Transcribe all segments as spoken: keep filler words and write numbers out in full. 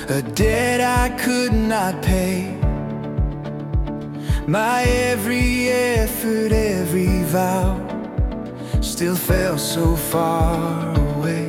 a debt I could not pay. My every effort, every vow still felt so far away.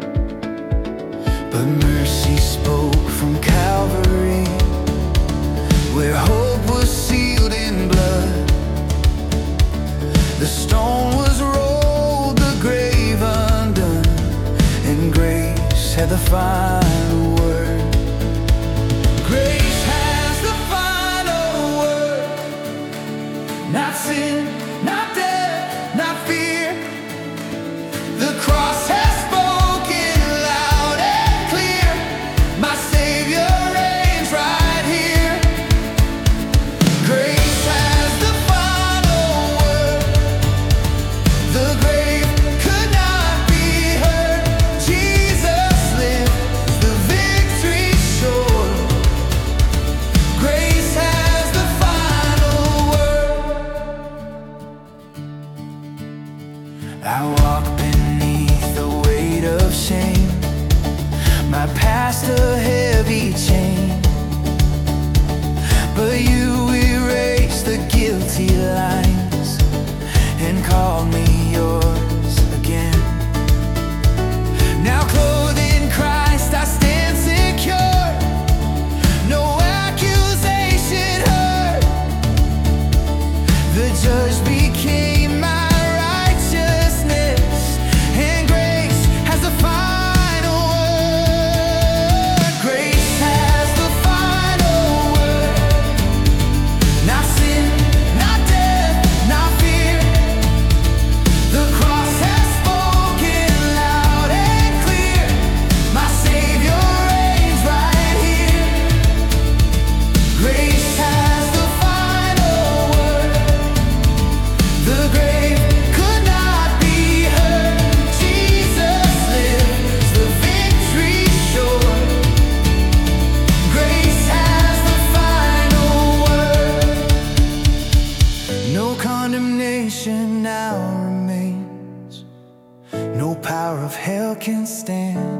But mercy spoke from Calvary, where hope was sealed in blood. The stone was rolled, the grave undone, and grace had the final word. Grace has the final word. Not sin, not death, not fear. The cross has spoken loud and clear. My Savior reigns right here. Grace has the final word. The grave could not be heard. Jesus lives, the victory sure. Grace has the final word. I walk beneath the weight of shame, my past a heavy chain. But you erased the guilty lines and called me yours again. Now clothed in Christ I stand secure, no accusation heard. The judge became my righteousness, and grace has the final word. Grace has the final word. Not sin, not death, not fear. The cross has spoken loud and clear. My Savior reigns right here. Grace has the final word. The grave could not be heard. Jesus lives, the victory sure. Grace has the final word. No condemnation now remains, no power of hell can stand.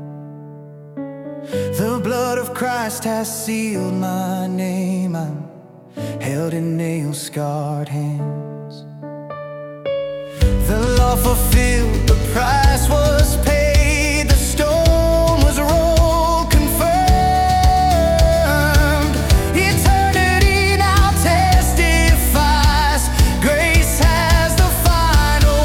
The blood of Christ has sealed my name. I'm held in nail-scarred hands. The law fulfilled, the price was paid, the stone was rolled, confirmed. Eternity now testifies. Grace has the final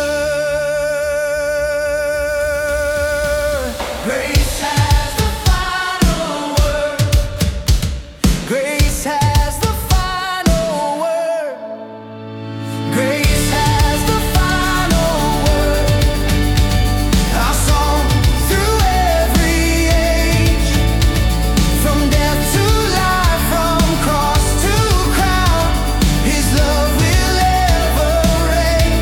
word. Grace has the final word. Grace has the final word. Grace has the final word. Our song through every age, from death to life, from cross to crown, His love will ever reign.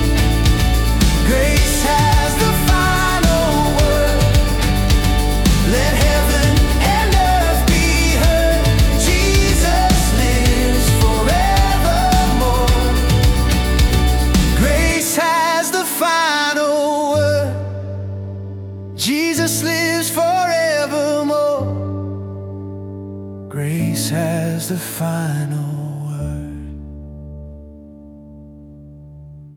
Grace has the final word. Let heaven and earth be heard. Jesus lives forevermore. Grace has the final word. Jesus lives forevermore. Grace has the final